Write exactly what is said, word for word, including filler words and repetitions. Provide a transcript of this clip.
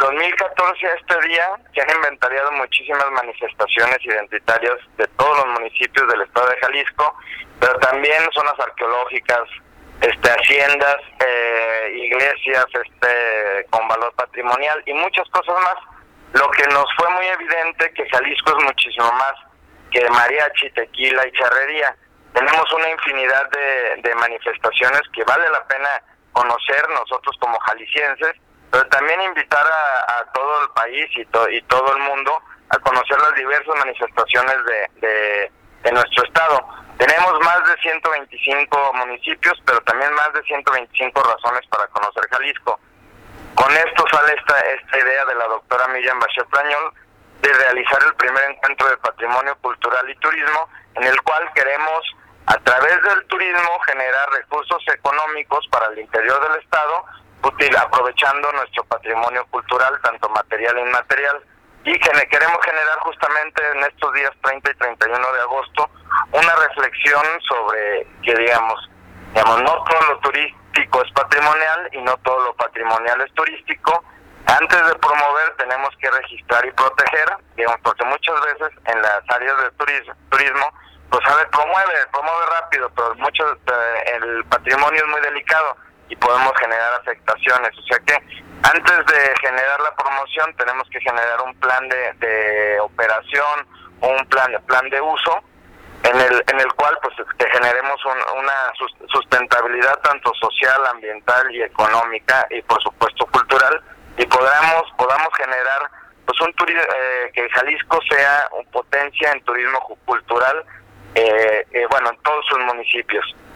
dos mil catorce a este día se han inventariado muchísimas manifestaciones identitarias de todos los municipios del estado de Jalisco, pero también zonas arqueológicas, este, haciendas, eh, iglesias este, con valor patrimonial y muchas cosas más. Lo que nos fue muy evidente que Jalisco es muchísimo más que mariachi, tequila y charrería. Tenemos una infinidad de, de manifestaciones que vale la pena conocer nosotros como jaliscienses, pero también invitar a, a todo el país y, to, y todo el mundo a conocer las diversas manifestaciones de, de, de nuestro estado. Tenemos más de ciento veinticinco municipios, pero también más de ciento veinticinco razones para conocer Jalisco. Con esto sale esta, esta idea de la doctora Miriam Bachir Plañol de realizar el primer encuentro de patrimonio cultural y turismo, en el cual queremos, a través del turismo, generar recursos económicos para el interior del estado, útil, aprovechando nuestro patrimonio cultural, tanto material e inmaterial, y que queremos generar justamente en estos días treinta y treinta y uno de agosto una reflexión sobre que, digamos, digamos, no todo lo turístico es patrimonial y no todo lo patrimonial es turístico. Antes de promover tenemos que registrar y proteger, digamos, porque muchas veces en las áreas de turismo, turismo pues a ver, promueve, promueve rápido, pero mucho eh, el patrimonio es muy delicado y podemos generar afectaciones. O sea que antes de generar la promoción tenemos que generar un plan de, de operación, un plan, plan de uso, en el en el cual pues que generemos un, una sustentabilidad tanto social, ambiental y económica y por supuesto cultural, y podamos podamos generar pues un turismo eh, que Jalisco sea una potencia en turismo cultural, eh, eh, bueno, en todos sus municipios.